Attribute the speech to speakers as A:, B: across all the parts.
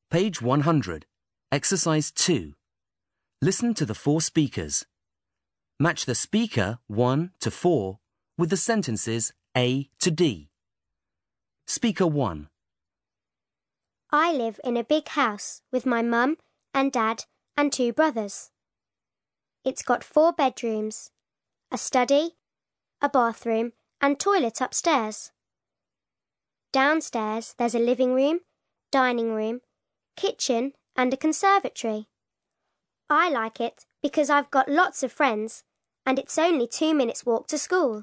A: Page 100. Exercise 2. Listen to the four speakers. Match the speaker 1 to 4 with the sentences A to D. Speaker 1.
B: I live in a big house with my mum and dad and 2 brothers. It's got 4 bedrooms, a study, a bathroom and toilet upstairs. Downstairs there's a living room, dining room, kitchen and a conservatory. I like it because I've got lots of friends and it's only 2 minutes walk to school.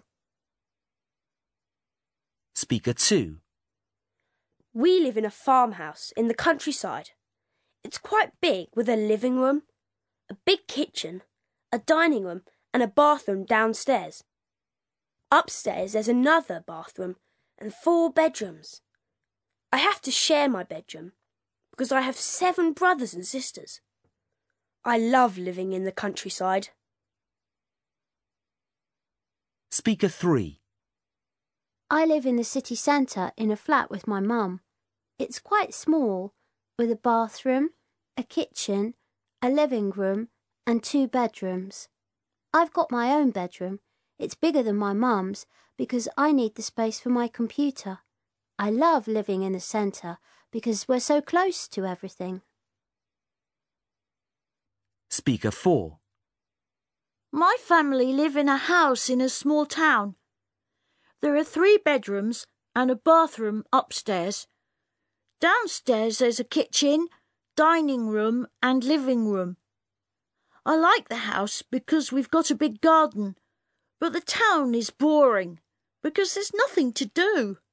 A: Speaker 2.
C: We live in a farmhouse in the countryside. It's quite big with a living room, a big kitchen, a dining room and a bathroom downstairs. Upstairs there's another bathroom and 4 bedrooms. I have to share my bedroom because I have 7 brothers and sisters. I love living in the countryside.
A: Speaker 3.
D: I live in the city centre in a flat with my mum. It's quite small, with a bathroom, a kitchen, a living room and 2 bedrooms. I've got my own bedroom. It's bigger than my mum's because I need the space for my computer. I love living in the centre because we're so close to everything.
A: Speaker 4.
E: My family live in a house in a small town. There are 3 bedrooms and a bathroom upstairs. Downstairs there's a kitchen, dining room and living room. I like the house because we've got a big garden, but the town is boring because there's nothing to do.